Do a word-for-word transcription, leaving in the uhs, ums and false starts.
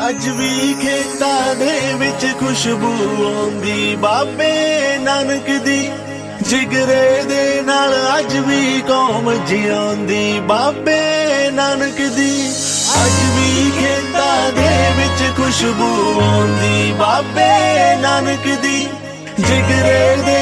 ਅੱਜ ਵੀ ਖੇਤਾਂ ਦੇ ਵਿੱਚ ਖੁਸ਼ਬੂ ਆਉਂਦੀ ਬਾਬੇ ਨਾਨਕ ਦੀ। ਜਿਗਰੇ ਦੇ ਨਾਲ ਅੱਜ ਵੀ ਕੌਮ ਜਿਉਂਦੀ ਬਾਬੇ ਨਾਨਕ ਦੀ। ਅੱਜ ਵੀ ਖੇਤਾਂ ਦੇ ਵਿੱਚ ਖੁਸ਼ਬੂ ਆਉਂਦੀ ਬਾਬੇ ਨਾਨਕ ਦੀ। ਜਿਗਰੇ ਦੇ